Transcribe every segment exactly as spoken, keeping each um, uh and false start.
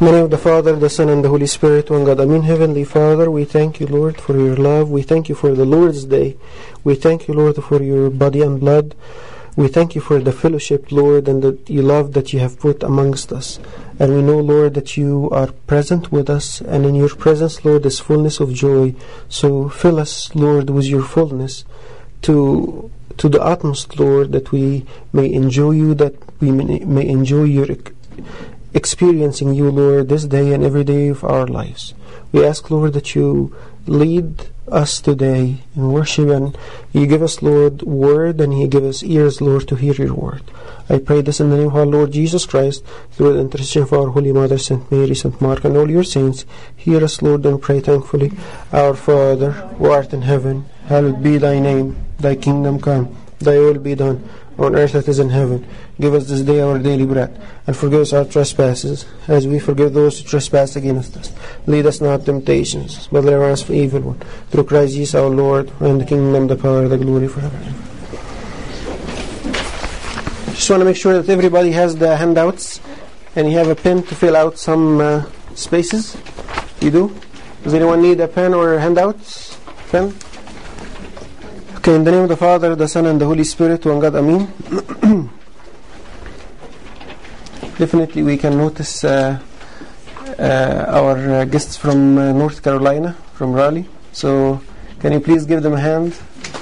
In the name of the Father, the Son, and the Holy Spirit, one God. Amen. Heavenly Father, we thank you, Lord, for your love. We thank you for the Lord's Day. We thank you, Lord, for your body and blood. We thank you for the fellowship, Lord, and the you love that you have put amongst us. And we know, Lord, that you are present with us, and in your presence, Lord, is fullness of joy. So fill us, Lord, with your fullness to to the utmost, Lord, that we may enjoy you, that we may, may enjoy your experiencing you, Lord, this day and every day of our lives. We ask, Lord, that you lead us today in worship, and you give us, Lord, word, and you give us ears, Lord, to hear your word. I pray this in the name of our Lord Jesus Christ, through the intercession of our Holy Mother, Saint Mary, Saint Mark, and all your saints. Hear us, Lord, and pray thankfully. Our Father, who art in heaven, hallowed be thy name. Thy kingdom come, thy will be done, on earth as it is in heaven. Give us this day our daily bread, and forgive us our trespasses, as we forgive those who trespass against us. Lead us not into temptations, but deliver us from evil one. Through Christ Jesus our Lord, and the kingdom, the power, the glory forever. Just want to make sure that everybody has the handouts, and you have a pen to fill out some uh, spaces. You do? Does anyone need a pen or handouts? Pen? Okay, in the name of the Father, the Son, and the Holy Spirit, one God, Amen. Definitely we can notice uh, uh, our uh, guests from uh, North Carolina, from Raleigh. So, can you please give them a hand?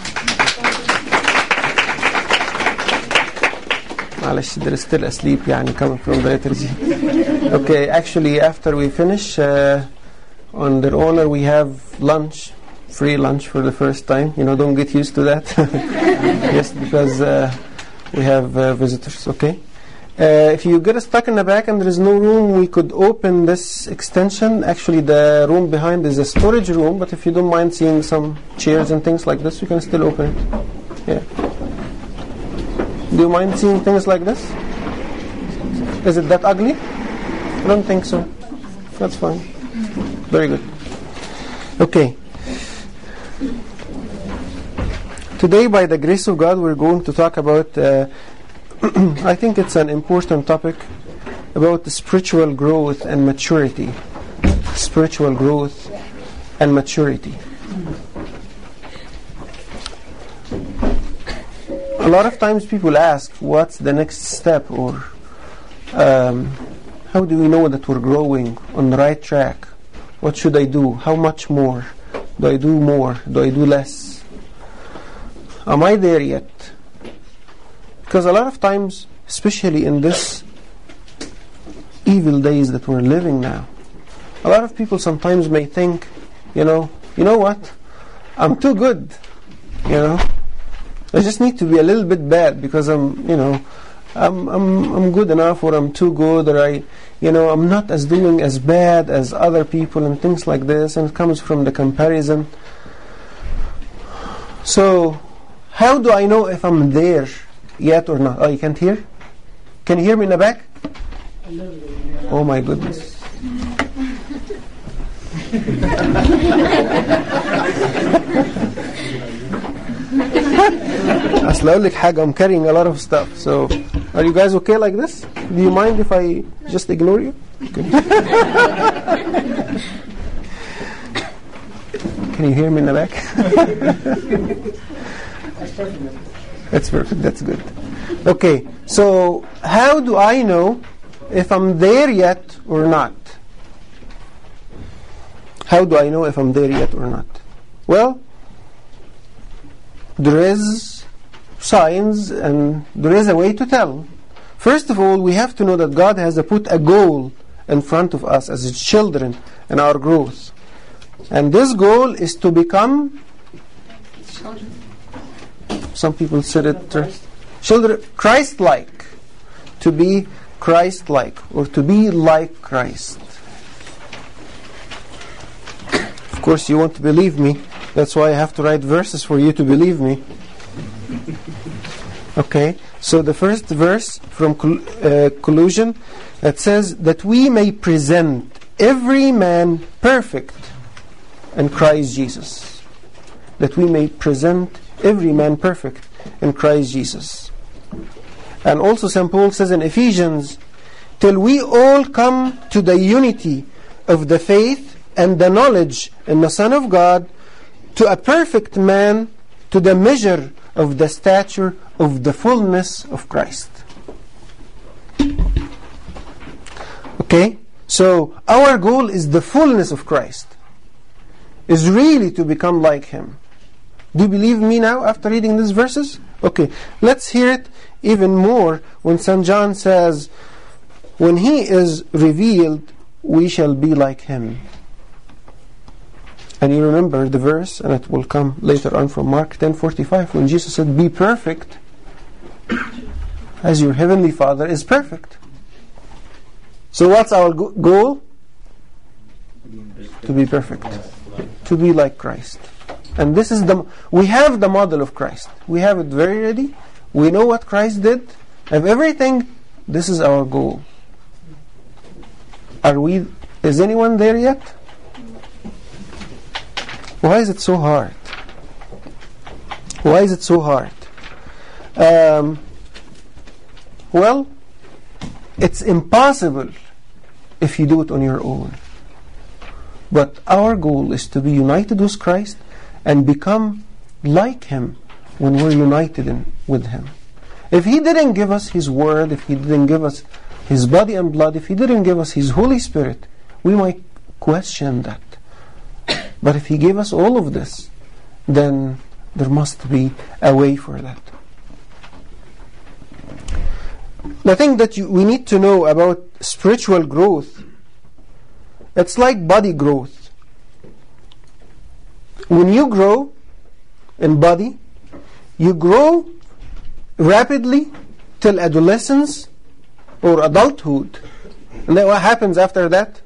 They're still asleep, يعني, coming from the liturgy. Okay, actually, after we finish, uh, on their honor, we have lunch. Free lunch for the first time. You know, don't get used to that. Just because uh, we have uh, visitors, okay? Uh, if you get stuck in the back and there is no room, we could open this extension. Actually, the room behind is a storage room, but if you don't mind seeing some chairs and things like this, you can still open it. Yeah. Do you mind seeing things like this? Is it that ugly? I don't think so. That's fine. Very good. Okay. Today, by the grace of God, we're going to talk about, uh, I think it's an important topic, about the spiritual growth and maturity. Spiritual growth and maturity. A lot of times people ask, what's the next step? Or um, how do we know that we're growing on the right track? What should I do? How much more? Do I do more? Do I do less? Am I there yet? Because a lot of times, especially in this evil days that we're living now, a lot of people sometimes may think, you know, you know what? I'm too good. You know, I just need to be a little bit bad because I'm, you know, I'm I'm I'm good enough, or I'm too good, or I, you know, I'm not as doing as bad as other people, and things like this. And it comes from the comparison. So, how do I know if I'm there yet or not? Oh, you can't hear? Can you hear me in the back? Oh my goodness. أصل أقول لك حاجة, I'm carrying a lot of stuff. So, are you guys okay like this? Do you mind if I just ignore you? Okay. Can you hear me in the back? That's perfect. That's good. Okay, so how do I know if I'm there yet or not? How do I know if I'm there yet or not? Well, there is signs and there is a way to tell. First of all, we have to know that God has put a goal in front of us as His children in our growth. And this goal is to become, some people said it, uh, children, Christ-like. To be Christ-like, or to be like Christ. Of course, you won't believe me. That's why I have to write verses for you to believe me. Okay, so the first verse from Col- uh, Colossians, that says that we may present every man perfect in Christ Jesus. That we may present every man perfect in Christ Jesus. And also Saint Paul says in Ephesians, till we all come to the unity of the faith and the knowledge in the Son of God, to a perfect man, to the measure of the stature of the fullness of Christ. Okay? So our goal is the fullness of Christ, is really to become like Him. Do you believe me now after reading these verses? Okay, let's hear it even more when Saint John says, when He is revealed, we shall be like Him. And you remember the verse, and it will come later on from Mark ten forty-five, when Jesus said, be perfect as your heavenly Father is perfect. So what's our go- goal? To be perfect. To be like Christ. And this is the, we have the model of Christ. We have it very ready. We know what Christ did. Have everything. This is our goal. Are we, is anyone there yet? Why is it so hard? Why is it so hard? Um, well, it's impossible if you do it on your own. But our goal is to be united with Christ and become like Him when we're united in, with Him. If He didn't give us His Word, if He didn't give us His body and blood, if He didn't give us His Holy Spirit, we might question that. But if He gave us all of this, then there must be a way for that. The thing that you, we need to know about spiritual growth, it's like body growth. When you grow in body, you grow rapidly till adolescence or adulthood. And then what happens after that?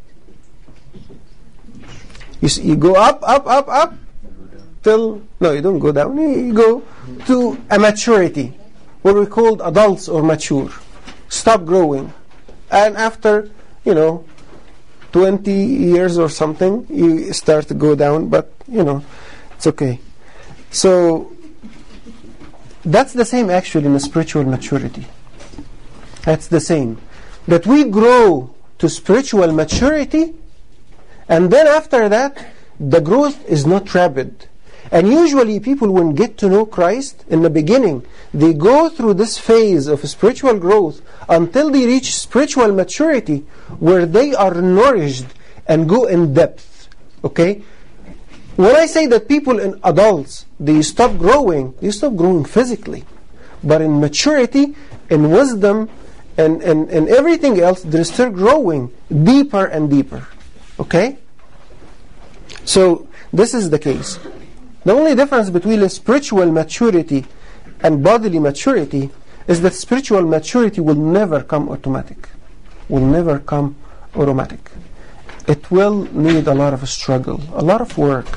You, see, you go up, up, up, up, till, no, you don't go down, you go to a maturity, what we call adults or mature. Stop growing. And after, you know, twenty years or something, you start to go down, but, you know, it's okay. So, that's the same actually in the spiritual maturity. That's the same. That we grow to spiritual maturity, and then after that, the growth is not rapid. And usually people, when get to know Christ in the beginning, they go through this phase of spiritual growth until they reach spiritual maturity, where they are nourished and go in depth. Okay? When I say that people in adults, they stop growing, they stop growing physically. But in maturity, in wisdom, and, and, and everything else, they're still growing deeper and deeper. Okay? So, this is the case. The only difference between spiritual maturity and bodily maturity is that spiritual maturity will never come automatic. Will never come automatic. It will need a lot of struggle, a lot of work.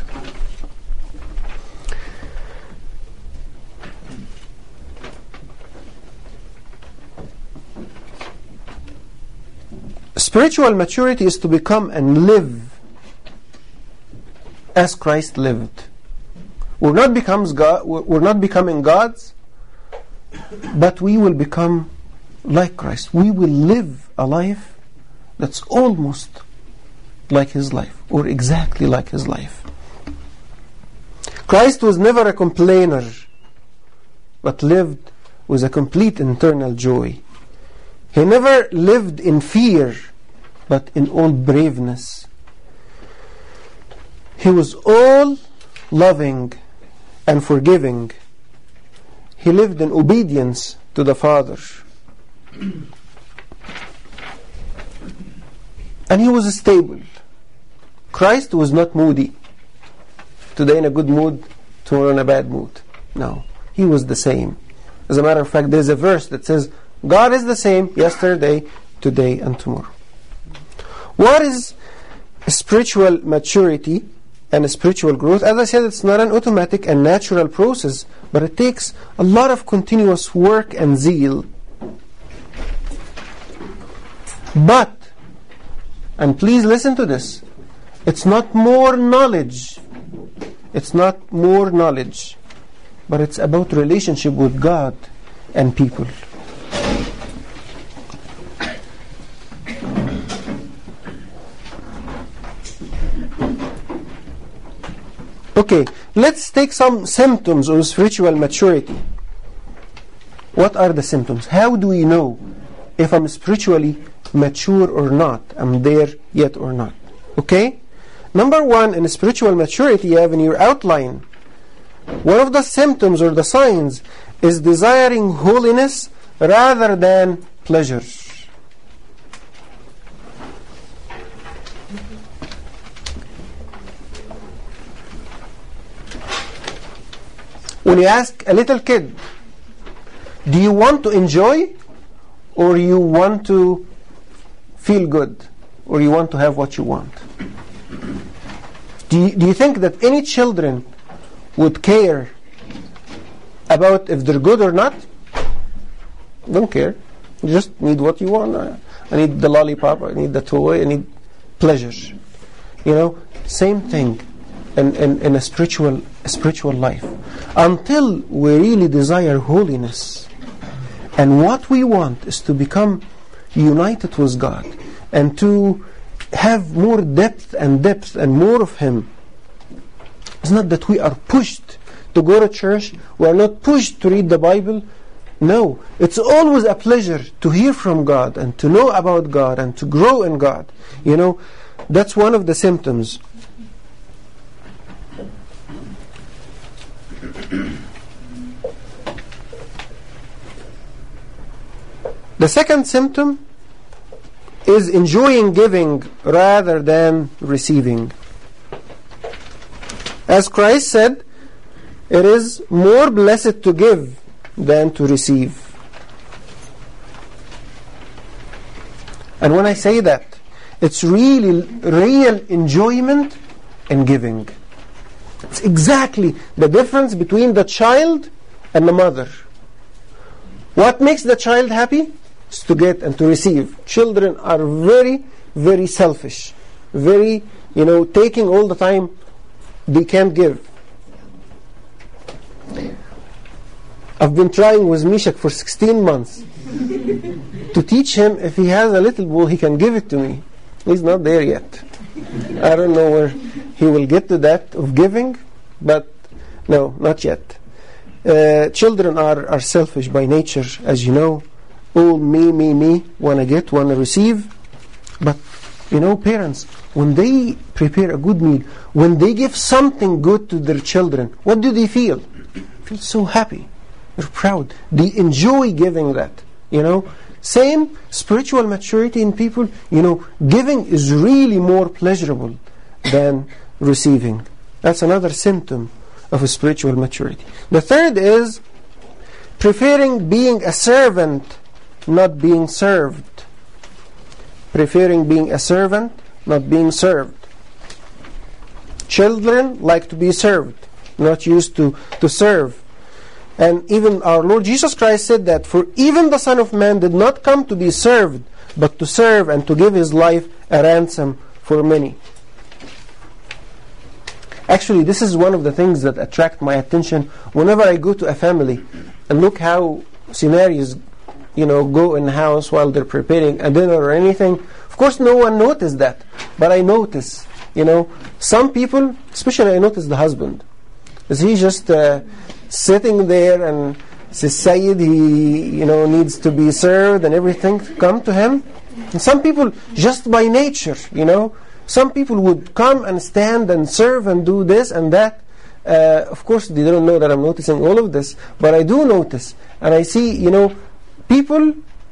Spiritual maturity is to become and live as Christ lived. We're not becomes God, we're not becoming gods, but we will become like Christ. We will live a life that's almost like His life, or exactly like His life. Christ was never a complainer, but lived with a complete internal joy. He never lived in fear, but in all braveness. He was all loving and forgiving. He lived in obedience to the Father. And He was stable. Christ was not moody. Today in a good mood, tomorrow in a bad mood. No, He was the same. As a matter of fact, there's a verse that says, God is the same yesterday, today, and tomorrow. What is spiritual maturity and spiritual growth? As I said, it's not an automatic and natural process, but it takes a lot of continuous work and zeal. But, and please listen to this, it's not more knowledge. It's not more knowledge, but it's about relationship with God and people. Okay, let's take some symptoms of spiritual maturity. What are the symptoms? How do we know if I'm spiritually mature or not? I'm there yet or not? Okay? Number one, in spiritual maturity, you have in your outline, one of the symptoms or the signs is desiring holiness rather than pleasure. When you ask a little kid, do you want to enjoy or you want to feel good or you want to have what you want? Do you, do you think that any children would care about if they're good or not? Don't care. You just need what you want. I need the lollipop, I need the toy, I need pleasure. You know, same thing in, in, in a spiritual a spiritual life. Until we really desire holiness, and what we want is to become united with God and to have more depth and depth and more of Him. It's not that we are pushed to go to church, we are not pushed to read the Bible. No, it's always a pleasure to hear from God and to know about God and to grow in God. You know, that's one of the symptoms. The second symptom is enjoying giving rather than receiving. As Christ said, it is more blessed to give than to receive. And when I say that, it's really real enjoyment in giving. It's exactly the difference between the child and the mother. What makes the child happy is to get and to receive. Children are very, very selfish. Very, you know, taking all the time. They can't give. I've been trying with Mishak for sixteen months to teach him if he has a little ball, he can give it to me. He's not there yet. I don't know where he will get to that of giving, but no, not yet. Uh, children are, are selfish by nature, as you know. All me, me, me, want to get, want to receive. But, you know, parents, when they prepare a good meal, when they give something good to their children, what do they feel? They feel so happy. They're proud. They enjoy giving that, you know. Same spiritual maturity in people, you know, giving is really more pleasurable than receiving. That's another symptom of a spiritual maturity. The third is preferring being a servant, not being served. Preferring being a servant, not being served. Children like to be served, not used to, to serve. And even our Lord Jesus Christ said that, for even the Son of Man did not come to be served, but to serve and to give His life a ransom for many. Actually, this is one of the things that attract my attention whenever I go to a family and look how scenarios, you know, go in the house while they're preparing a dinner or anything. Of course, no one noticed that, but I notice, you know, some people, especially I notice the husband, is he just uh, sitting there and says, Sayyid, he, you know, needs to be served and everything come to him. And some people, just by nature, you know, some people would come and stand and serve and do this and that. Uh, of course, they don't know that I'm noticing all of this, but I do notice. And I see, you know, people,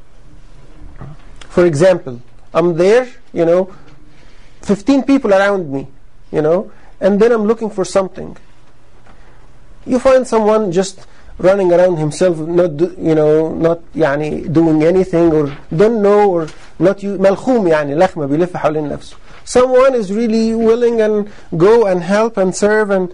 for example, I'm there, you know, fifteen people around me, you know, and then I'm looking for something. You find someone just running around himself, not do, you know, not يعني doing anything, or don't know, or not you ملخوم يعني لخمة بيلف حوالين نفسه. Someone is really willing and go and help and serve, and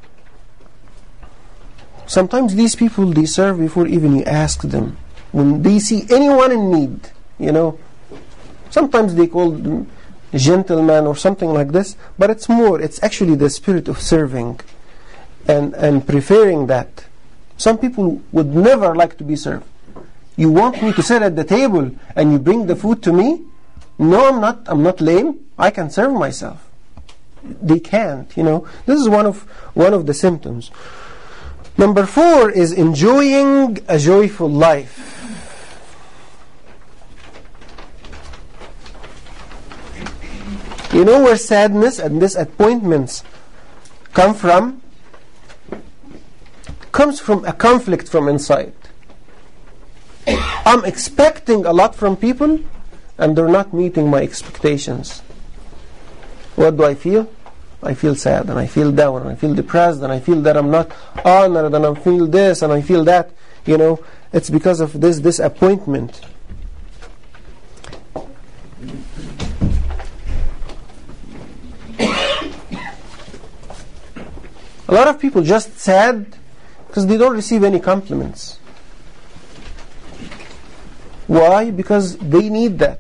sometimes these people, they serve before even you ask them. When they see anyone in need, you know, sometimes they call them gentleman or something like this, but it's more, it's actually the spirit of serving and, and preferring that. Some people would never like to be served. You want me to sit at the table and you bring the food to me? No, I'm not. I'm not lame. I can serve myself. they can't, you know. This is one of one of the symptoms. Number four is enjoying a joyful life. You know where sadness and disappointments come from? Comes from a conflict from inside. I'm expecting a lot from people and they're not meeting my expectations. What do I feel? I feel sad and I feel down and I feel depressed and I feel that I'm not honored and I feel this and I feel that. You know, it's because of this disappointment. A lot of people just sad because they don't receive any compliments. Why? Because they need that.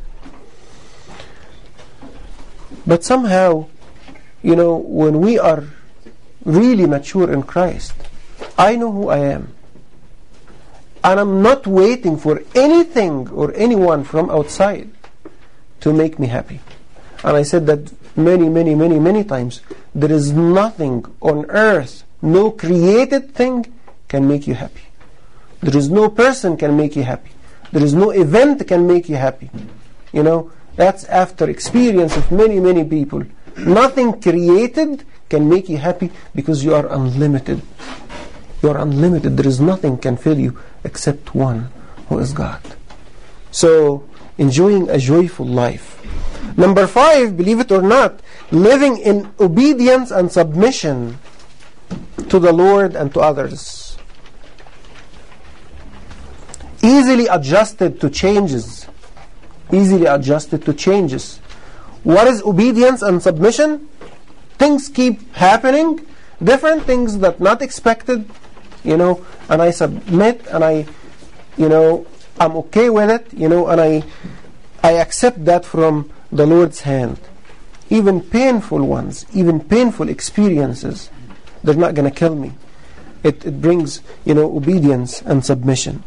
But somehow, you know, when we are really mature in Christ, I know who I am. And I'm not waiting for anything or anyone from outside to make me happy. And I said that many, many, many, many times. There is nothing on earth, no created thing can make you happy. There is no person can make you happy. There is no event can make you happy. You know, that's after experience of many, many people. Nothing created can make you happy because you are unlimited. You are unlimited. There is nothing can fill you except one, who is God. So, enjoying a joyful life. Number five, believe it or not, living in obedience and submission to the Lord and to others. Easily adjusted to changes. Easily adjusted to changes. What is obedience and submission? Things keep happening, different things that not expected, you know, and I submit and I, you know, I'm okay with it, you know, and I, I accept that from the Lord's hand. Even painful ones, even painful experiences, they're not going to kill me. It, it brings, you know, obedience and submission.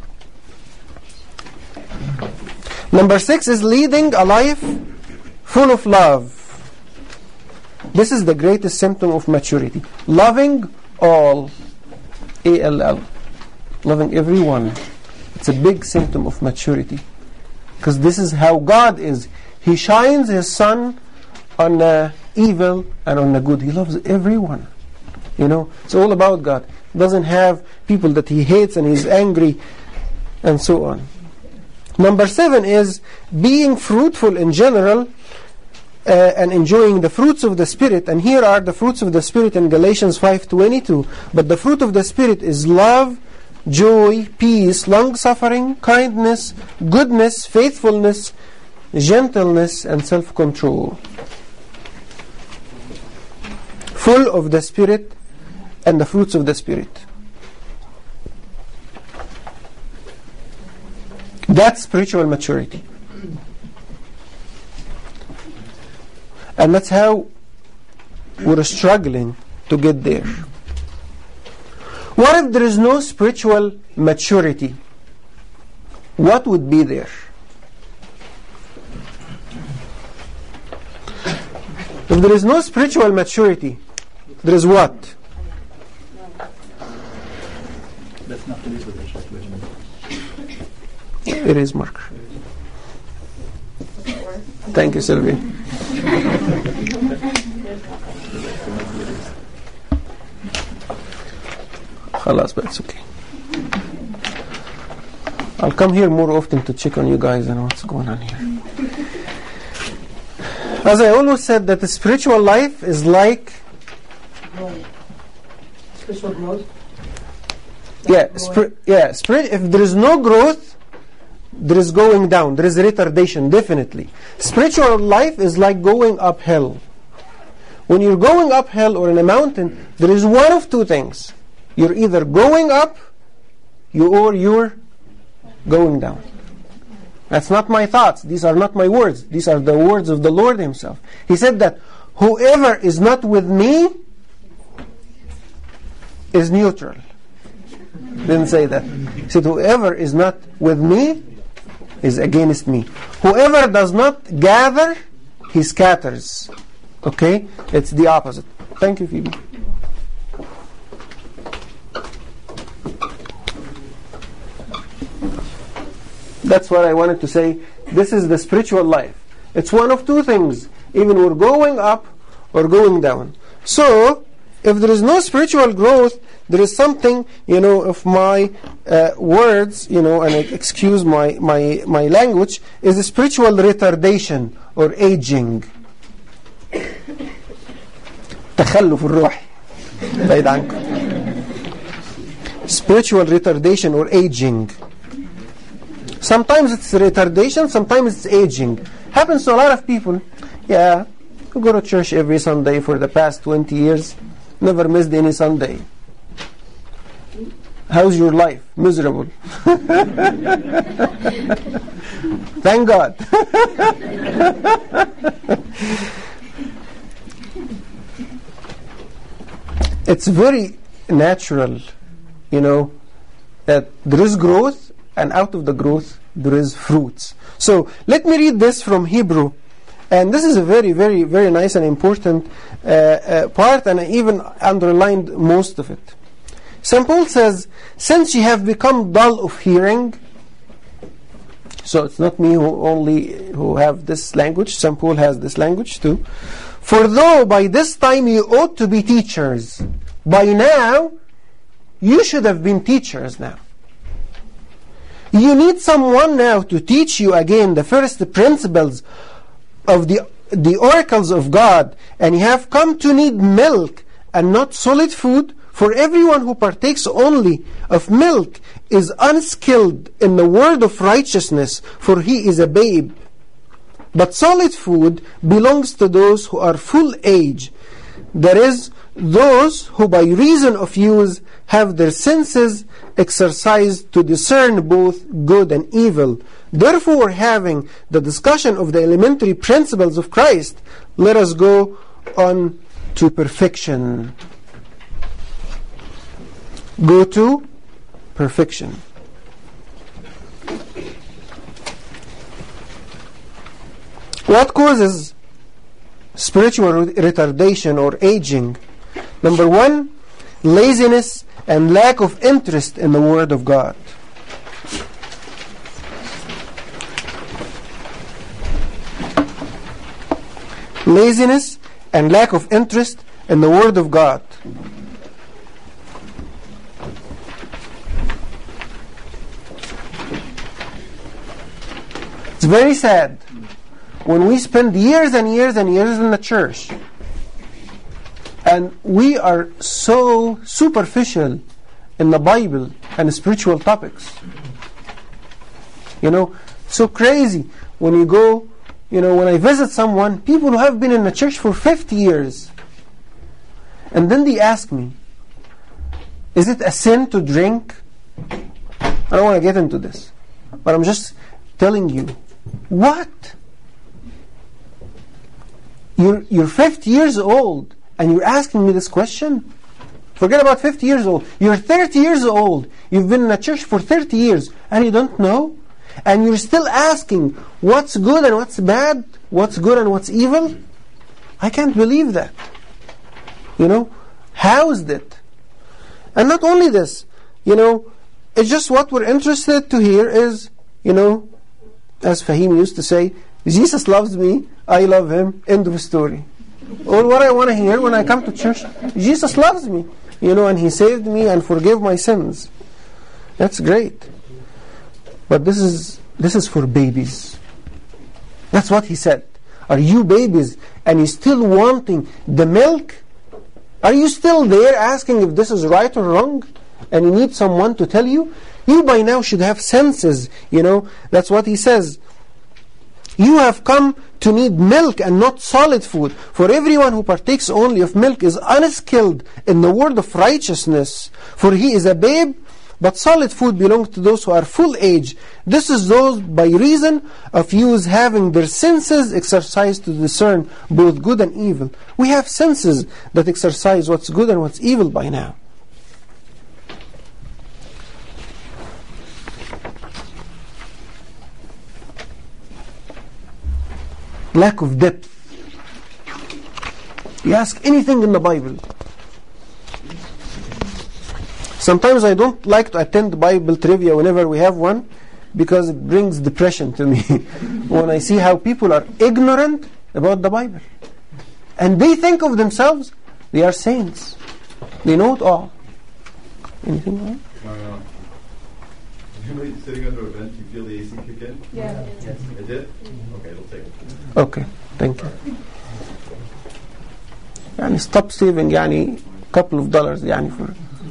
Number six is leading a life full of love. This is the greatest symptom of maturity. Loving all. A L L. Loving everyone. It's a big symptom of maturity. Because this is how God is. He shines His sun on the evil and on the good. He loves everyone. You know, it's all about God. He doesn't have people that He hates and He's angry and so on. Number seven is being fruitful in general uh, and enjoying the fruits of the Spirit. And here are the fruits of the Spirit in Galatians five twenty-two. But the fruit of the Spirit is love, joy, peace, long-suffering, kindness, goodness, faithfulness, gentleness, and self-control. Full of the Spirit and the fruits of the Spirit. That's spiritual maturity. And that's how we're struggling to get there. What if there is no spiritual maturity? What would be there? If there is no spiritual maturity, there is what? That's not the least of the church. It is, Mark. Thank you, Sylvie. Khalas, but it's okay. I'll come here more often to check on you guys and what's going on here. As I always said, that the spiritual life is like spiritual growth. Yeah, spir- yeah. Spirit. If there is no growth, there is going down. There is retardation, definitely. Spiritual life is like going uphill. When you're going uphill or in a mountain, there is one of two things. You're either going up, you or you're going down. That's not my thoughts. These are not my words. These are the words of the Lord Himself. He said that whoever is not with me is neutral. Didn't say that. He said whoever is not with me is against me. Whoever does not gather, he scatters. Okay? It's the opposite. Thank you, Phoebe. That's what I wanted to say. This is the spiritual life. It's one of two things. Even we're going up or going down. So, if there is no spiritual growth, there is something, you know, of my uh, words, you know, and excuse my, my, my language, is a spiritual retardation or aging. تخلف الروح. بعيد عنكم. Spiritual retardation or aging. Sometimes it's retardation, sometimes it's aging. Happens to a lot of people. Yeah, you go to church every Sunday for the past twenty years, never missed any Sunday. How's your life? Miserable. Thank God. It's very natural, you know, that there is growth, and out of the growth there is fruits. So let me read this from Hebrew, and this is a very, very, very nice and important uh, uh, part, and I even underlined most of it. Saint Paul says, since ye have become dull of hearing, so it's not me who only who have this language, Saint Paul has this language too. For though by this time you ought to be teachers, by now you should have been teachers now. You need someone now to teach you again the first principles of the, the oracles of God, and you have come to need milk and not solid food, for everyone who partakes only of milk is unskilled in the word of righteousness, for he is a babe. But solid food belongs to those who are full age, that is, those who by reason of use have their senses exercised to discern both good and evil. Therefore, having the discussion of the elementary principles of Christ, let us go on to perfection. Go to perfection. What causes spiritual retardation or aging? Number one, laziness and lack of interest in the Word of God. Laziness and lack of interest in the Word of God. It's very sad when we spend years and years and years in the church, and we are so superficial in the Bible and spiritual topics. You know, so crazy when you go, you know, when I visit someone, people who have been in the church for fifty years, and then they ask me, is it a sin to drink? I don't want to get into this, but I'm just telling you, what? You're, you're fifty years old, and you're asking me this question? Forget about fifty years old. You're thirty years old. You've been in a church for thirty years, and you don't know? And you're still asking what's good and what's bad, what's good and what's evil? I can't believe that. You know, how is that? And not only this, you know, it's just what we're interested to hear is, you know, as Fahim used to say, Jesus loves me, I love him, end of story. Or what I want to hear when I come to church, Jesus loves me, you know, and he saved me and forgave my sins. That's great. But this is this is for babies. That's what he said. Are you babies and you still wanting the milk? Are you still there asking if this is right or wrong? And you need someone to tell you? You by now should have senses, you know. That's what he says. You have come to need milk and not solid food. For everyone who partakes only of milk is unskilled in the word of righteousness. For he is a babe, but solid food belongs to those who are full age. This is those by reason of use having their senses exercised to discern both good and evil. We have senses that exercise what's good and what's evil by now. Lack of depth. You ask anything in the Bible. Sometimes I don't like to attend Bible trivia whenever we have one, because it brings depression to me when I see how people are ignorant about the Bible. And they think of themselves, they are saints. They know it all. Anything wrong? Uh, anybody sitting under a vent, you feel the A C kick in? Yeah. Yes. It did? Okay, it'll take it. Okay, thank you. يعني stop saving يعني couple of dollars يعني for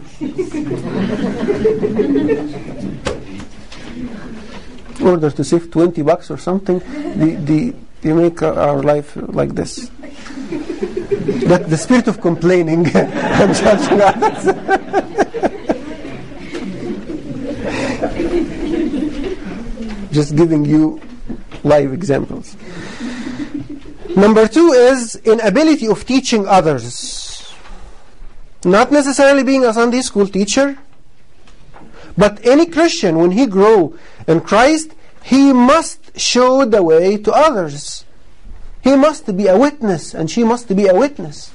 in order to save twenty bucks or something. the, the, you make our life like this. That the spirit of complaining and judging others. Just giving you live examples. Number two is inability of teaching others. Not necessarily being a Sunday school teacher, but any Christian, when he grow in Christ, he must show the way to others. He must be a witness, and she must be a witness.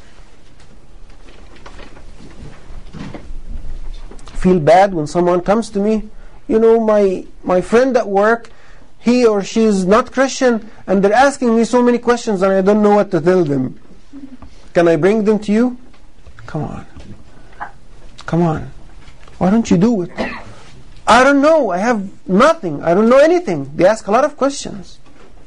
Feel bad when someone comes to me, you know, my my friend at work, he or she is not Christian, and they're asking me so many questions and I don't know what to tell them. Can I bring them to you? Come on. Come on. Why don't you do it? I don't know. I have nothing. I don't know anything. They ask a lot of questions.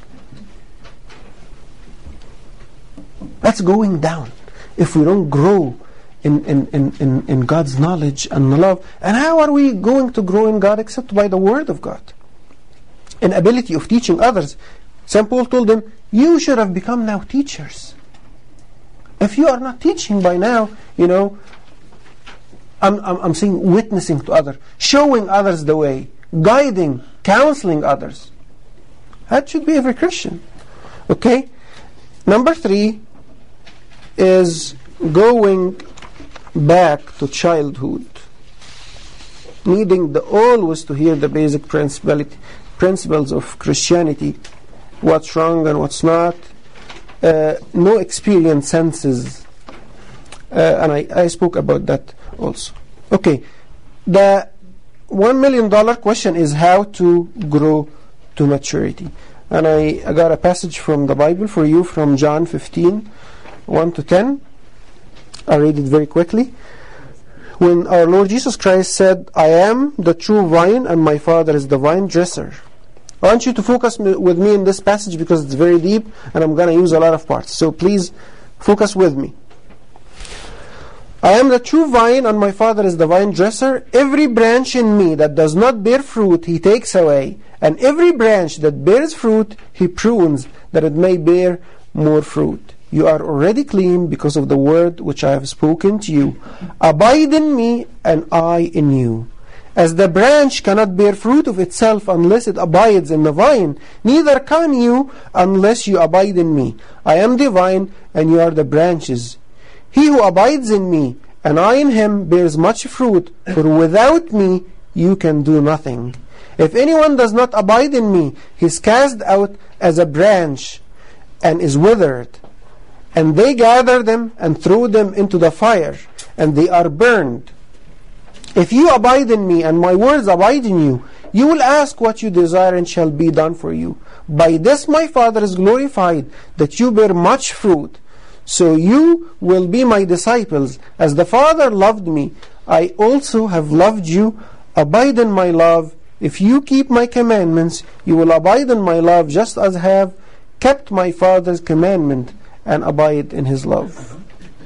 That's going down if we don't grow in, in, in, in, in God's knowledge and love. And how are we going to grow in God except by the Word of God? Inability of teaching others. Saint Paul told them, you should have become now teachers. If you are not teaching by now, you know, I'm, I'm, I'm saying witnessing to others, showing others the way, guiding, counseling others. That should be every Christian. Okay? Number three is going back to childhood. Needing the always to hear the basic principality, principles of Christianity, what's wrong and what's not. Uh, no experience senses. Uh, and I, I spoke about that also. Okay, the one million dollar question is how to grow to maturity. And I, I got a passage from the Bible for you from John fifteen, one to ten. I read it very quickly. When our Lord Jesus Christ said, I am the true vine and my Father is the vine dresser. I want you to focus me, with me in this passage because it's very deep and I'm going to use a lot of parts. So please focus with me. I am the true vine and my Father is the vine dresser. Every branch in me that does not bear fruit, he takes away. And every branch that bears fruit, he prunes, that it may bear more fruit. You are already clean because of the word which I have spoken to you. Abide in me, and I in you. As the branch cannot bear fruit of itself unless it abides in the vine, neither can you unless you abide in me. I am the vine, and you are the branches. He who abides in me, and I in him, bears much fruit, for without me you can do nothing. If anyone does not abide in me, he is cast out as a branch, and is withered. And they gather them and throw them into the fire, and they are burned. If you abide in me, and my words abide in you, you will ask what you desire, and shall be done for you. By this my Father is glorified, that you bear much fruit. So you will be my disciples. As the Father loved me, I also have loved you. Abide in my love. If you keep my commandments, you will abide in my love, just as I have kept my Father's commandment and abide in his love.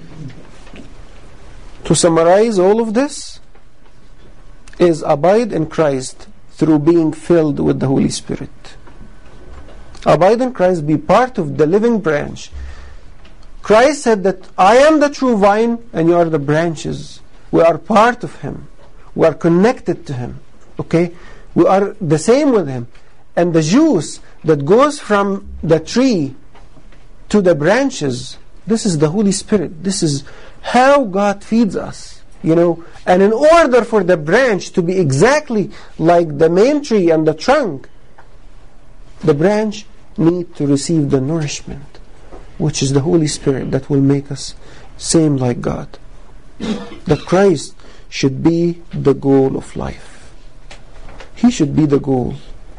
To summarize all of this is abide in Christ through being filled with the Holy Spirit. Abide in Christ, be part of the living branch. Christ said that I am the true vine and you are the branches. We are part of him. We are connected to him. Okay? We are the same with him. And the juice that goes from the tree to the branches, this is the Holy Spirit. This is how God feeds us, you know. And in order for the branch to be exactly like the main tree and the trunk, the branch need to receive the nourishment. which is the Holy Spirit that will make us same like God. That Christ should be the goal of life. He should be the goal.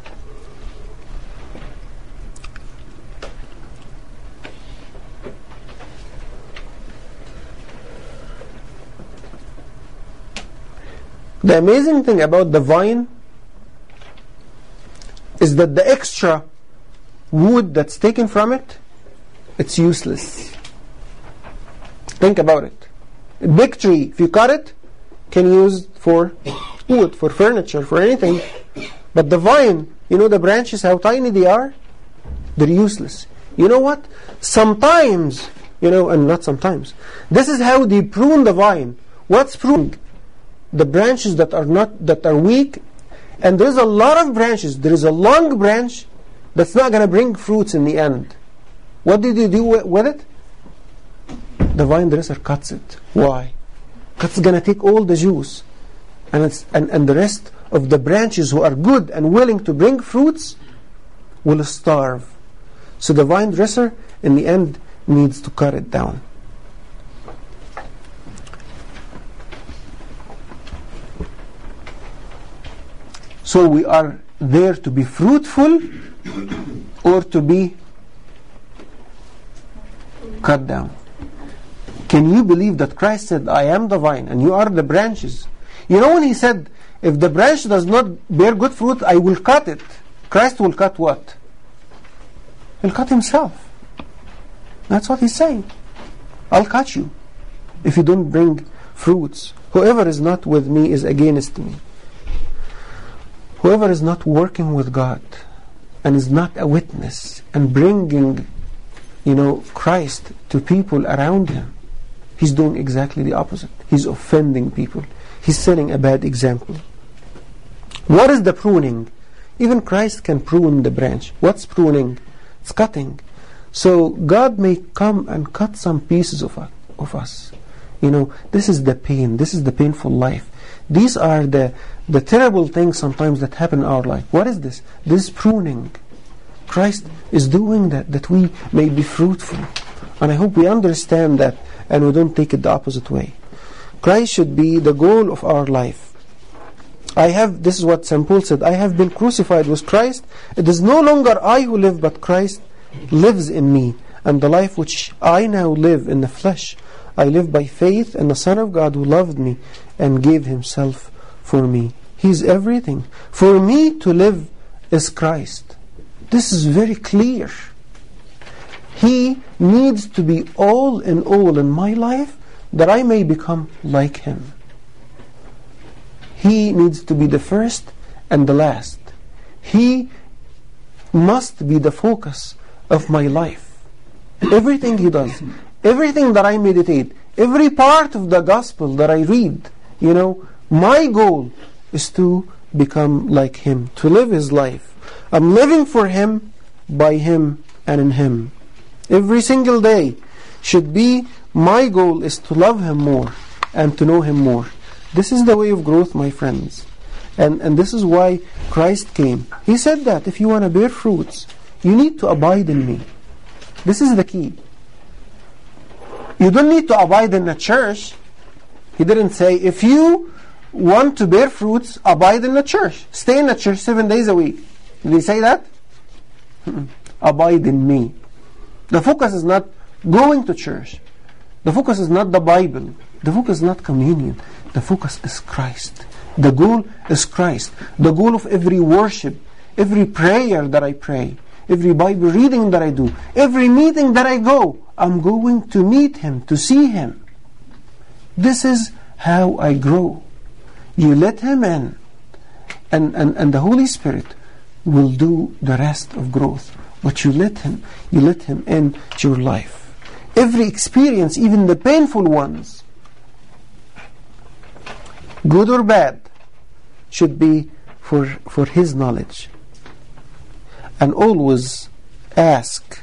The amazing thing about the vine is that the extra wood that's taken from it, it's useless. Think about it. A big tree, if you cut it, can use for wood, for furniture, for anything. But the vine, you know the branches, how tiny they are? They're useless. You know what? Sometimes, you know, and not sometimes, this is how they prune the vine. What's pruning? The branches that are not, that are weak. And there's a lot of branches. There is a long branch that's not going to bring fruits in the end. What did you do with it? The vine dresser cuts it. Why? Because it's going to take all the juice. And, it's, and, and the rest of the branches who are good and willing to bring fruits will starve. So the vine dresser, in the end, needs to cut it down. So we are there to be fruitful or to be cut down. Can you believe that Christ said, I am the vine and you are the branches? You know when he said, if the branch does not bear good fruit, I will cut it. Christ will cut what? He'll cut himself. That's what he's saying. I'll cut you if you don't bring fruits. Whoever is not with me is against me. Whoever is not working with God and is not a witness and bringing, you know, Christ to people around him, he's doing exactly the opposite. He's offending people. He's setting a bad example. What is the pruning? Even Christ can prune the branch. What's pruning? It's cutting. So God may come and cut some pieces of us. Of us. You know, this is the pain. This is the painful life. These are the the terrible things sometimes that happen in our life. What is this? This is pruning. Christ is doing that, that we may be fruitful. And I hope we understand that and we don't take it the opposite way. Christ should be the goal of our life. I have, this is what Saint Paul said, I have been crucified with Christ. It is no longer I who live, but Christ lives in me. And the life which I now live in the flesh, I live by faith in the Son of God who loved me and gave himself for me. He's everything. For me to live is Christ. This is very clear. He needs to be all in all in my life that I may become like him. He needs to be the first and the last. He must be the focus of my life. Everything he does, everything that I meditate, every part of the gospel that I read, you know, my goal is to become like him, to live his life. I'm living for him, by him, and in him. Every single day should be my goal is to love him more and to know him more. This is the way of growth, my friends. And, and this is why Christ came. He said that if you want to bear fruits, you need to abide in me. This is the key. You don't need to abide in the church. He didn't say, if you want to bear fruits, abide in the church. Stay in the church seven days a week. Did he say that? Abide in me. The focus is not going to church. The focus is not the Bible. The focus is not communion. The focus is Christ. The goal is Christ. The goal of every worship, every prayer that I pray, every Bible reading that I do, every meeting that I go, I'm going to meet him, to see him. This is how I grow. You let him in, and, and, and the Holy Spirit will do the rest of growth. But you let him, you let him into your life. Every experience, even the painful ones, good or bad, should be for, for his knowledge. And always ask,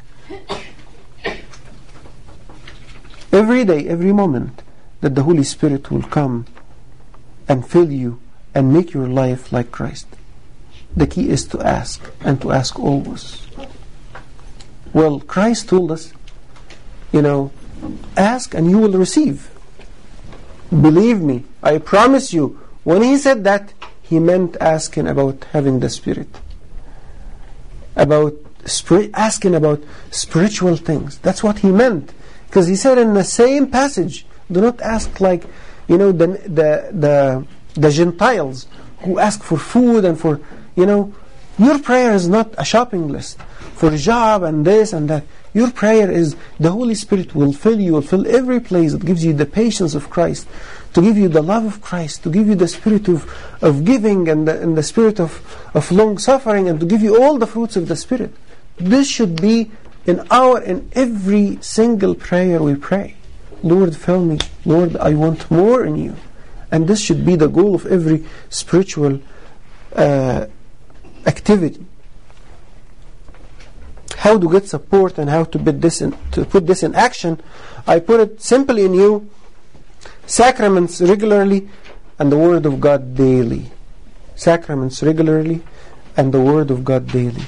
every day, every moment, that the Holy Spirit will come and fill you and make your life like Christ. The key is to ask, and to ask always. Well, Christ told us you know, ask and you will receive. Believe me, I promise you, when he said that, he meant asking about having the Spirit. About spirit, asking about spiritual things. That's what he meant. Because he said in the same passage, do not ask like, you know, the, the, the, the Gentiles who ask for food and for, you know, your prayer is not a shopping list for a job and this and that. Your prayer is the Holy Spirit will fill you, will fill every place. It gives you the patience of Christ, to give you the love of Christ, to give you the spirit of, of giving and the, and the spirit of, of long suffering, and to give you all the fruits of the Spirit. This should be in our, in every single prayer we pray. Lord, fill me. Lord, I want more in you. And this should be the goal of every spiritual uh, activity. How to get support and how to put this in, to put this in action, I put it simply in you: sacraments regularly and the Word of God daily. Sacraments regularly and the Word of God daily.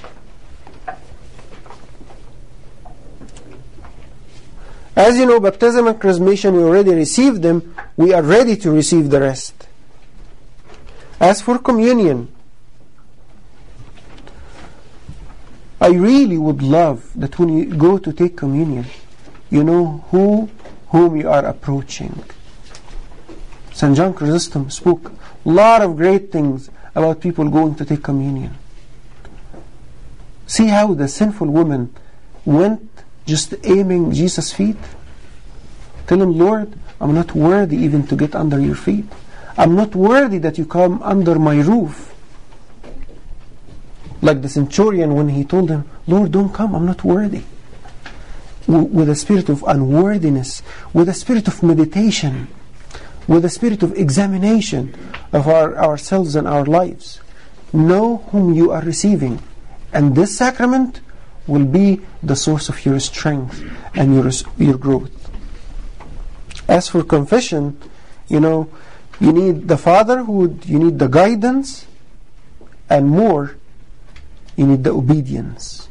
As you know, baptism and chrismation, we already received them. We are ready to receive the rest. As for communion, I really would love that when you go to take communion, you know who whom you are approaching. Saint John Chrysostom spoke a lot of great things about people going to take communion. See how the sinful woman went just aiming Jesus' feet? Tell him, Lord, I'm not worthy even to get under your feet. I'm not worthy that you come under my roof. Like the centurion when he told him, Lord, don't come, I'm not worthy. W- with a spirit of unworthiness, with a spirit of meditation, with a spirit of examination of our, ourselves and our lives. Know whom you are receiving. And this sacrament will be the source of your strength and your, your growth. As for confession, you know, you need the fatherhood, you need the guidance, and more, you need the obedience.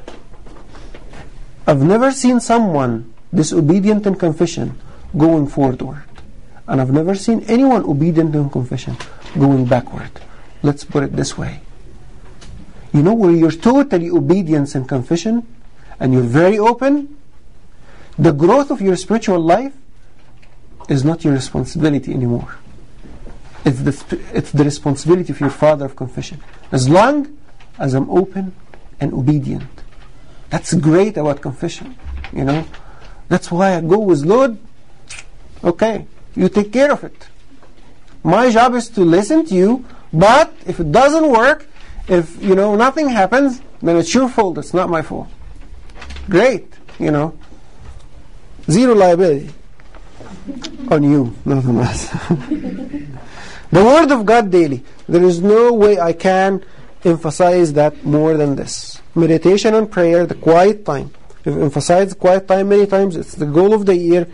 I've never seen someone disobedient in confession going forward. And I've never seen anyone obedient in confession going backward. Let's put it this way. You know, where you're totally obedient in confession and you're very open, the growth of your spiritual life is not your responsibility anymore. It's the, it's the responsibility of your father of confession. As long as I'm open and obedient. That's great about confession, you know. That's why I go with Lord, okay, you take care of it. My job is to listen to you, but if it doesn't work, if, you know, nothing happens, then it's your fault, it's not my fault. Great, you know. Zero liability on you, nothing else. The Word of God daily. There is no way I can emphasize that more than this. Meditation and prayer, the quiet time. We've emphasized quiet time many times. It's the goal of the year.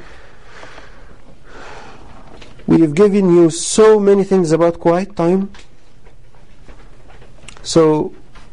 We have given you so many things about quiet time. So,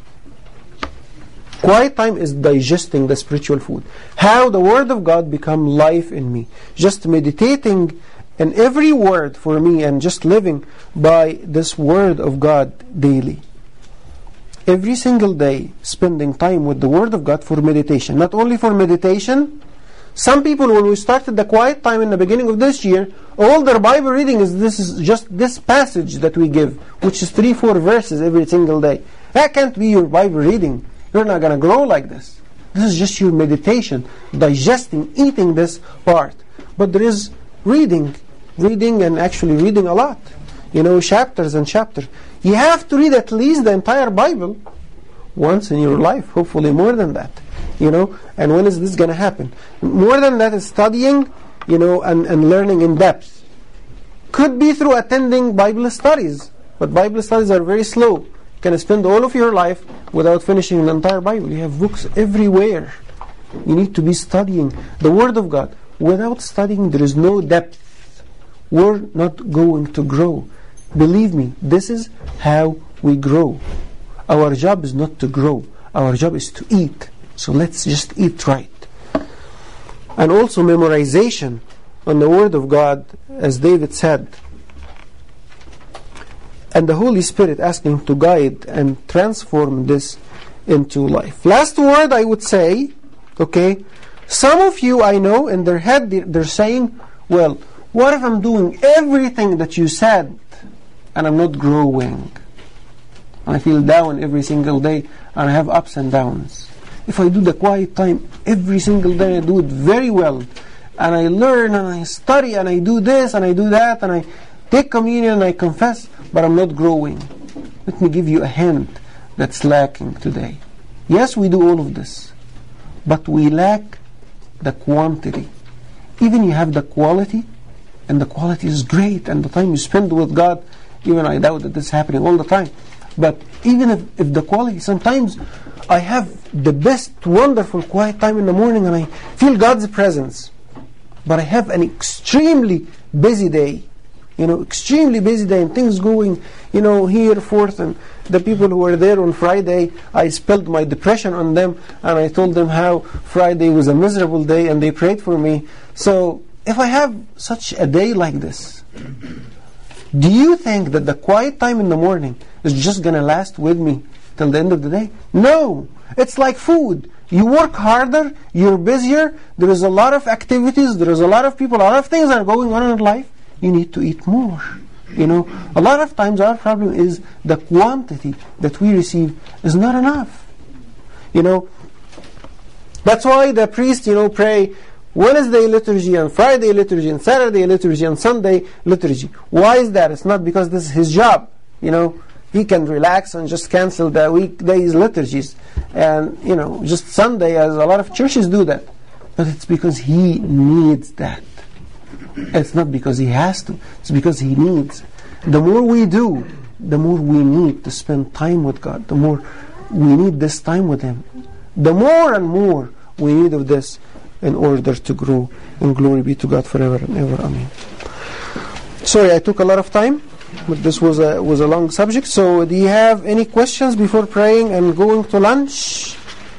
quiet time is digesting the spiritual food. How the Word of God become life in me. Just meditating in every word for me and just living by this Word of God daily. Every single day, spending time with the Word of God for meditation. Not only for meditation. Some people, when we started the quiet time in the beginning of this year, all their Bible reading is this is just this passage that we give, which is three, four verses every single day. That can't be your Bible reading. You're not going to grow like this. This is just your meditation, digesting, eating this part. But there is reading, reading and actually reading a lot. You know, chapters and chapters. You have to read at least the entire Bible once in your life, hopefully more than that. You know, and when is this going to happen? More than that is studying, you know, and, and learning in depth. Could be through attending Bible studies, but Bible studies are very slow. You can spend all of your life without finishing the entire Bible. You have books everywhere. You need to be studying the Word of God. Without studying, there is no depth. We're not going to grow. Believe me, this is how we grow. Our job is not to grow. Our job is to eat. So let's just eat right. and also memorization on the Word of God, as David said. And the Holy Spirit asking to guide and transform this into life. Last word I would say, okay, some of you I know in their head they're saying, well, what if I'm doing everything that you said and I'm not growing? I feel down every single day and I have ups and downs. If I do the quiet time every single day, I do it very well, and I learn and I study and I do this and I do that and I take communion and I confess, but I'm not growing. Let me give you a hint that's lacking today. Yes, we do all of this, but we lack the quantity. Even you have the quality, and the quality is great, and the time you spend with God, even I doubt that this is happening all the time. But even if, if the quality, sometimes I have the best, wonderful, quiet time in the morning and I feel God's presence. But I have an extremely busy day. You know, extremely busy day and things going, you know, here, forth. And the people who were there on Friday, I spilled my depression on them and I told them how Friday was a miserable day and they prayed for me. So if I have such a day like this, do you think that the quiet time in the morning is just going to last with me till the end of the day? No. It's like food. You work harder, you're busier, there is a lot of activities, there is a lot of people, a lot of things are going on in life. You need to eat more. You know, a lot of times our problem is the quantity that we receive is not enough. You know, that's why the priest, you know, pray Wednesday liturgy and Friday liturgy and Saturday liturgy and Sunday liturgy. Why is that? It's not because this is his job. You know, he can relax and just cancel the weekdays liturgies and, you know, just Sunday, as a lot of churches do that. But it's because he needs that. It's not because he has to. It's because he needs. The more we do, the more we need to spend time with God. The more we need this time with him. The more and more we need of this in order to grow. And glory be to God forever and ever. Amen. Sorry, I took a lot of time, but this was a was a long subject. So do you have any questions before praying and going to lunch?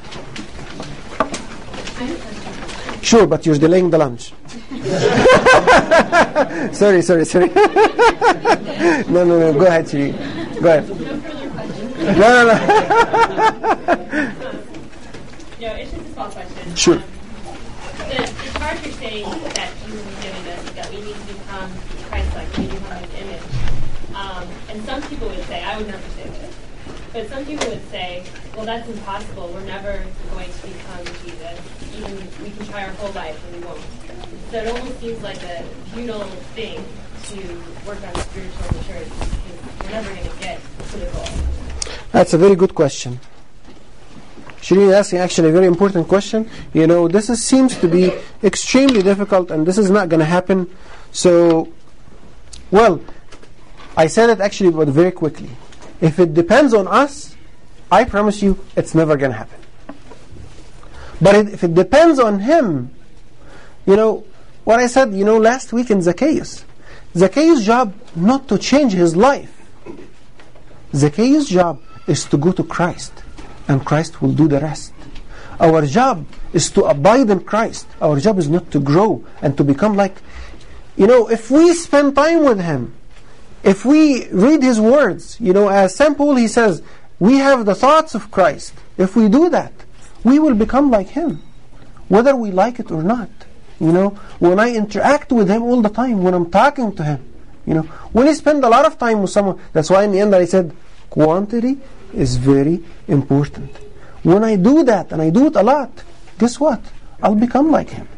Sure, but you're delaying the lunch. sorry, sorry, sorry. no, no, no. Go ahead, Shiri. Go ahead. No, no, no. No, it's just a small question. Sure. Um, the, the part you're saying that you were giving us, that we need to become Christ-like, we need to become His image. Um, and some people would say, I would never say this, but some people would say, well, that's impossible. We're never going to become Jesus. Even we can try our whole life and we won't. So it almost seems like a futile thing to work on spiritual maturity because we're never going to get to the goal. That's a very good question. Shireen is asking actually a very important question. You know, this is, seems to be extremely difficult and this is not going to happen. So, well, I said it actually but very quickly. If it depends on us, I promise you it's never going to happen. But it, if it depends on him, you know, what I said, you know, last week in Zacchaeus. Zacchaeus' job not to change his life. Zacchaeus' job is to go to Christ, and Christ will do the rest. Our job is to abide in Christ. Our job is not to grow and to become like, you know, if we spend time with him, if we read his words, you know, as Saint Paul, he says, we have the thoughts of Christ. If we do that, we will become like him, whether we like it or not. You know, when I interact with him all the time, when I'm talking to him, you know, when I spend a lot of time with someone, that's why in the end I said, quantity is very important. When I do that, and I do it a lot, guess what? I'll become like him.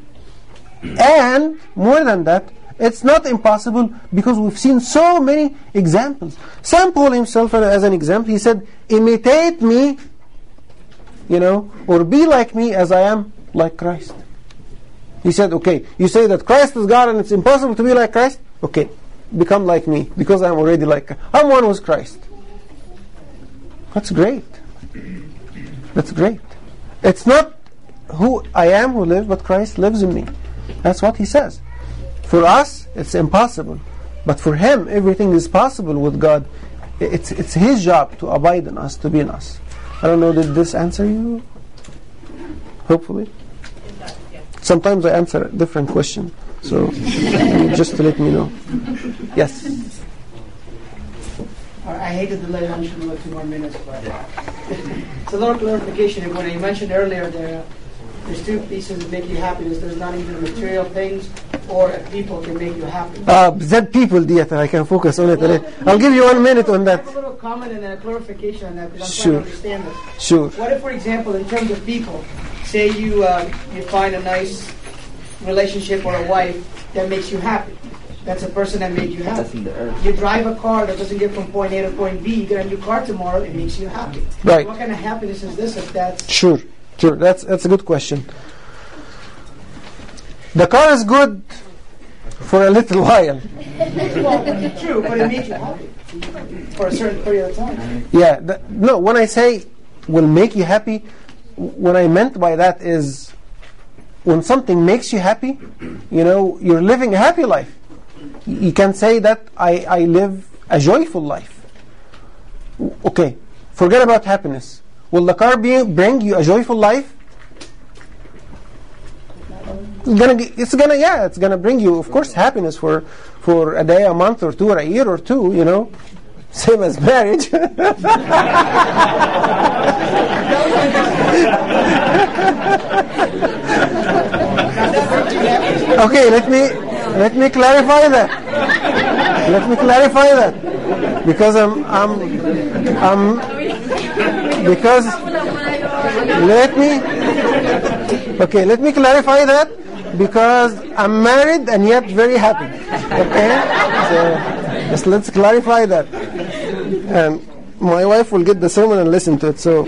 And more than that, it's not impossible because we've seen so many examples. Saint Paul himself, as an example, he said, imitate me, you know, or be like me as I am like Christ. He said, okay, you say that Christ is God and it's impossible to be like Christ? Okay, become like me because I'm already like, I'm one with Christ. That's great. That's great. It's not who I am who lives, but Christ lives in me. That's what he says. For us, it's impossible. But for him, everything is possible with God. It's, it's his job to abide in us, to be in us. I don't know, did this answer you? Hopefully. Sometimes I answer a different question. So just to let me know. Yes. I hate to delay lunch another two more minutes, but it's a little clarification. When you mentioned earlier there, there's two pieces that make you happiness. There's not even material things or if people can make you happy. Uh, that people, ديت I can focus on it. Well, I'll give you one minute on I that. have a little comment and then a clarification on that because I'm Sure. trying to understand this. Sure. What if, for example, in terms of people, say you uh, you find a nice relationship or a wife that makes you happy. That's a person that made you happy. You drive a car that doesn't get from point A to point B. You get a new car tomorrow, it makes you happy. Right. What kind of happiness is this if that's... Sure. Sure. That's that's a good question. The car is good for a little while. Well, true, but it makes you happy for a certain period of time. Yeah. The, no, when I say will make you happy, what I meant by that is when something makes you happy, you know, you're living a happy life. You can say that I, I live a joyful life. Okay, forget about happiness. Will the car be, bring you a joyful life? It's gonna, it's gonna, yeah, it's gonna bring you, of course, happiness for, for a day, a month, or two, or a year, or two. You know, same as marriage. Okay, let me let me clarify that. Let me clarify that because I'm I'm I'm because let me okay let me clarify that because I'm married and yet very happy. Okay, so just let's clarify that, and my wife will get the sermon and listen to it. So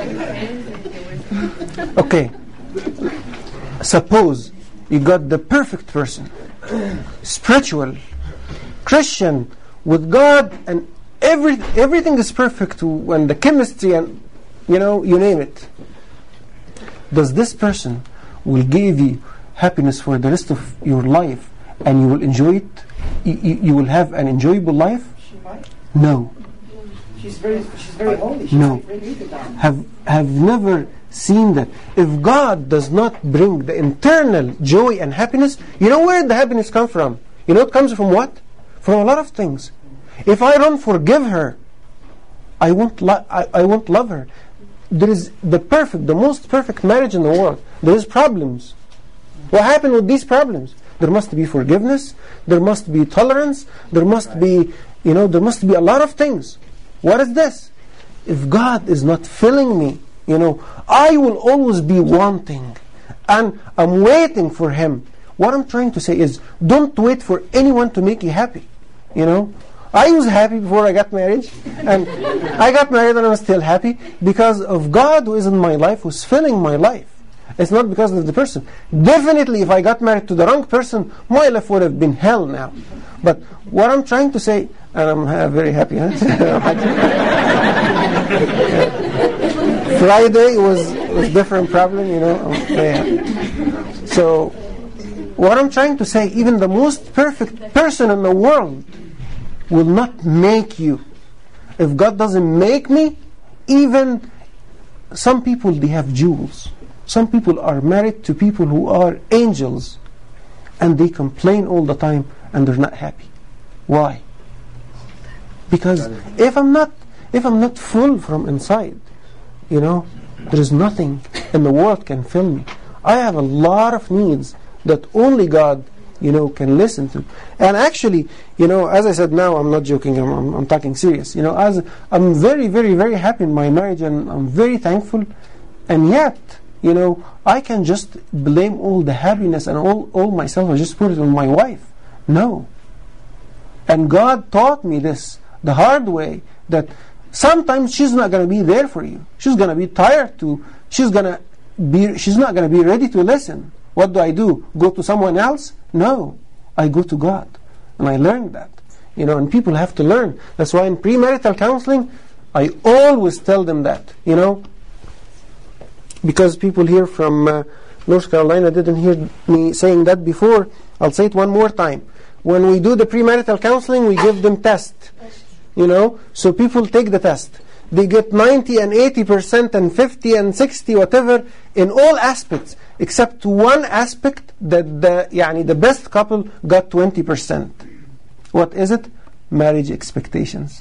okay, suppose you got the perfect person, spiritual, Christian, with God, and every, everything is perfect, and the chemistry, and you know, you name it. Does this person will give you happiness for the rest of your life, and you will enjoy it? You, you, you will have an enjoyable life? She might. No. She's very, she's very holy. She's No. very good. Have have never seen that. If God does not bring the internal joy and happiness, you know where the happiness comes from? You know it comes from what? From a lot of things. If I don't forgive her, I won't lo- I, I won't love her. There is the perfect, the most perfect marriage in the world. There is problems. What happened with these problems? There must be forgiveness. There must be tolerance. There must be, you know, there must be a lot of things. What is this? If God is not filling me, you know, I will always be wanting, and I'm waiting for Him. What I'm trying to say is, don't wait for anyone to make you happy. You know, I was happy before I got married, and I got married and I'm still happy because of God who is in my life, who's filling my life. It's not because of the person. Definitely, if I got married to the wrong person, my life would have been hell now. But what I'm trying to say, and I'm uh, very happy. Huh? Friday was was different problem, you know. Yeah. So, what I'm trying to say, even the most perfect person in the world will not make you. If God doesn't make me, even some people, they have jewels. Some people are married to people who are angels, and they complain all the time, and they're not happy. Why? Because if I'm not, if I'm not full from inside, you know, there is nothing in the world can fill me. I have a lot of needs that only God, you know, can listen to. And actually, you know, as I said, now I'm not joking. I'm, I'm, I'm talking serious. You know, as I'm very, very, very happy in my marriage, and I'm very thankful. And yet, you know, I can just blame all the happiness and all, all myself. I just put it on my wife. No. And God taught me this the hard way, that sometimes she's not going to be there for you. She's going to be tired to. She's going to be. She's not going to be ready to listen. What do I do? Go to someone else? No, I go to God, and I learned that. You know, and people have to learn. That's why in premarital counseling, I always tell them that. You know, because people here from uh, North Carolina didn't hear me saying that before. I'll say it one more time. When we do the premarital counseling, we give them tests. You know, so people take the test. they get ninety and eighty percent and fifty and sixty, whatever, in all aspects, except one aspect that the, يعني the best couple got twenty percent. What is it? Marriage expectations.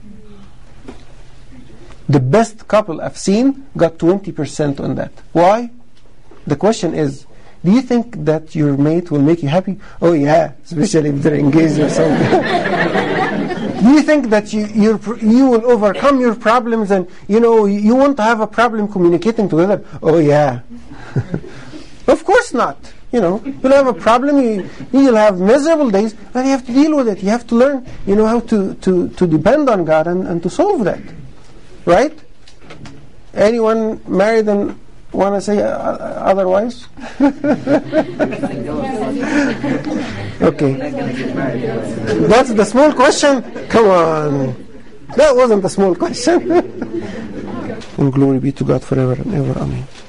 The best couple I've seen got twenty percent on that. Why? The question is, do you think that your mate will make you happy? Oh yeah, especially if they're engaged or something. Do you think that you you're, you will overcome your problems and, you know, you won't have a problem communicating together? Oh yeah. Of course not. You know, you'll have a problem, you, you'll have miserable days, but you have to deal with it. You have to learn, you know, how to, to, to depend on God and, and to solve that. Right? Anyone married and want to say uh, otherwise? Okay. That's the small question? Come on. That wasn't a small question. And glory be to God forever and ever. Amen.